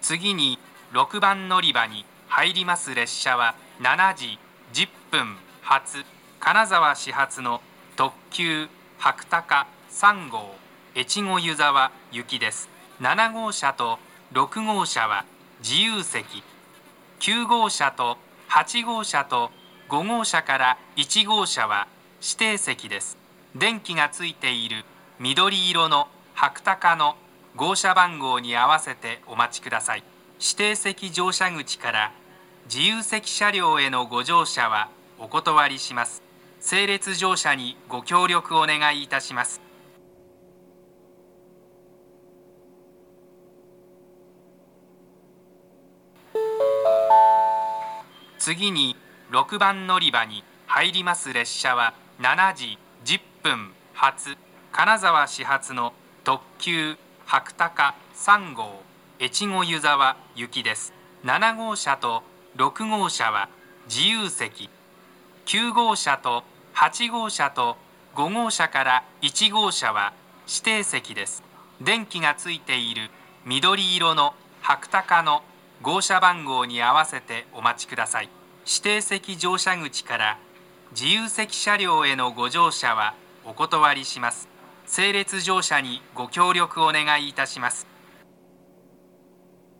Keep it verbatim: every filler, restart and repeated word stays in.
次にろくばん乗り場に入ります列車はしちじじゅっぷん発、金沢始発の特急白鷹さんごう越後湯沢行きです。ななごうしゃとろくごうしゃは自由席、きゅうごうしゃとはちごうしゃとごごうしゃからいちごうしゃは指定席です。電気がついている緑色の白鷹の号車番号に合わせてお待ちください。指定席乗車口から自由席車両へのご乗車はお断りします。整列乗車にご協力お願いいたします。次にろくばん乗り場に入ります列車はしちじじゅっぷん発、金沢始発の特急白鷹さんごう越後湯沢行きです。ななごうしゃとろくごうしゃは自由席、きゅうごうしゃとはちごうしゃとごごうしゃからいちごうしゃは指定席です。電気がついている緑色の白鷹の号車番号に合わせてお待ちください。指定席乗車口から自由席車両へのご乗車はお断りします。整列乗車にご協力お願いいたします。